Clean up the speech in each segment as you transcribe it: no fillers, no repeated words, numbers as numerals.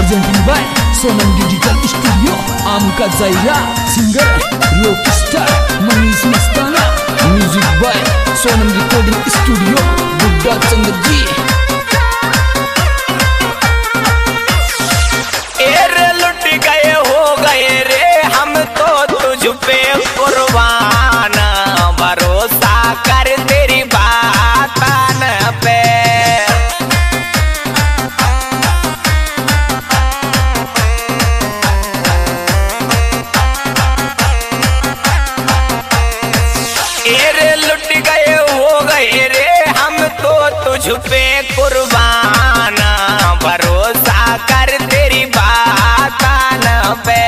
presenting by Sonam Digital Studio, Amka Zaira, singer Rockstar Manish Mastana, music by Sonam Recording Studio, Buddha Chandra ji। रे लुट गए हो गए रे हम तो तुझ पे कुर्बान, भरोसा कर तेरी बात पे। रे लुट गए हो गए रे हम तो तुझ पे कुर्बान, भरोसा कर तेरी बात पे।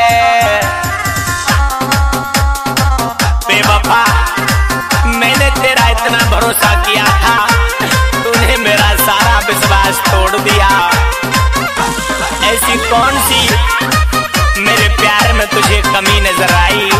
बेवफा मैंने तेरा इतना भरोसा किया था, तूने मेरा सारा विश्वास तोड़ दिया। ऐसी कौन सी मेरे प्यार में तुझे कमी नजर आई?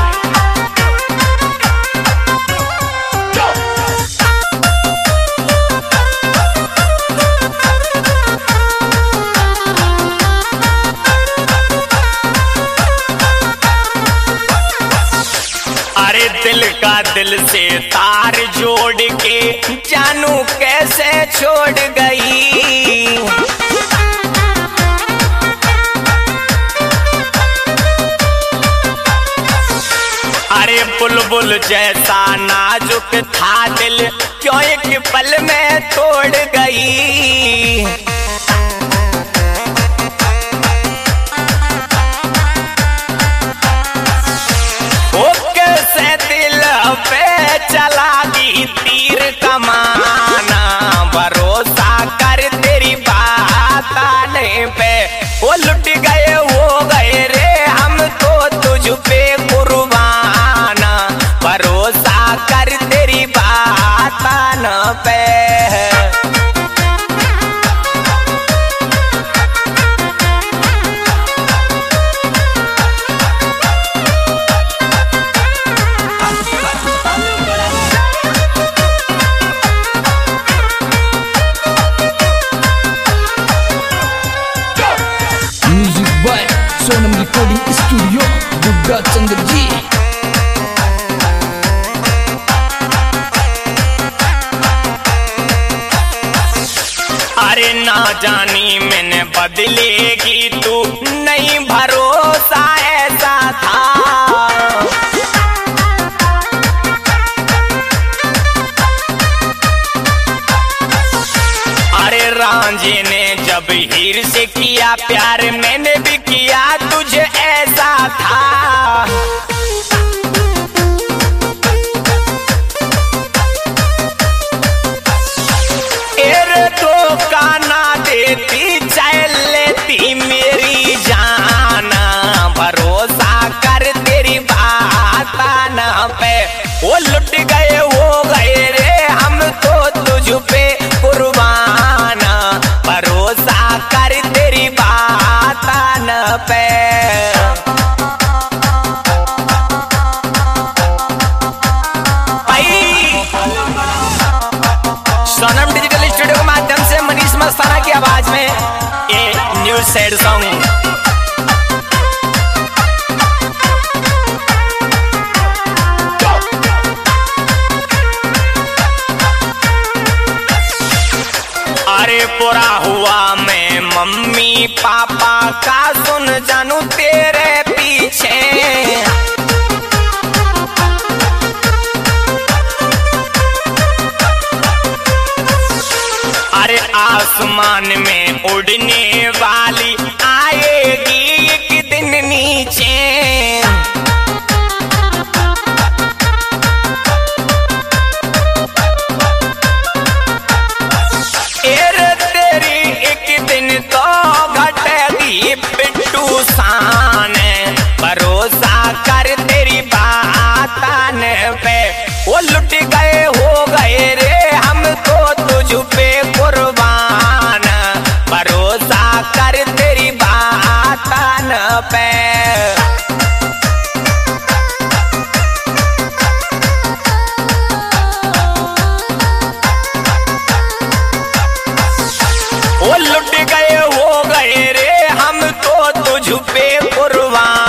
अरे दिल का दिल से तार जोड़ के जानू कैसे छोड़ गई। अरे बुलबुल जैसा नाजुक था दिल, क्यों एक पल में तोड़ गई। पे चला दी तीर कमाना, भरोसा कर तेरी बात पे। वो लुट गए हो गए रे हम तो तुझ पे कुर्बान, भरोसा कर तेरी बात पे। सोनम रिकॉर्डिंग स्टूडियो, बुड्ढा चंद्र जी। अरे ना जानी मैंने बदलेगी तू, नहीं भरोसा ऐसा था। अरे रांझे ने जब हीर से किया प्यार, मैंने भी किया तुझे ऐसा था। रे धोखा ना देती चल लेती मेरी जान, भरोसा कर तेरी बात पे। वो लुट गए हो गए रे हम तो तुझ पे कुर्बान, भरोसा कर तेरी बात पे। सोनम डिजिटल स्टूडियो के माध्यम से मनीष मस्ताना की आवाज में ये न्यू सैड सॉन्ग। अरे बुरा हुआ मैं मम्मी पापा का सुन जानू तेरे पीछे। अरे आसमान में उड़ने वाली आएगी एक दिन नीचे। भरोसा कर तेरी बात पे। वो लुट गए हो गए रे हम तो तुझ पे कुर्बान, भरोसा कर तेरी बात पे। वो लुट गए हो गए रे हम तो तुझ पे कुर्बान।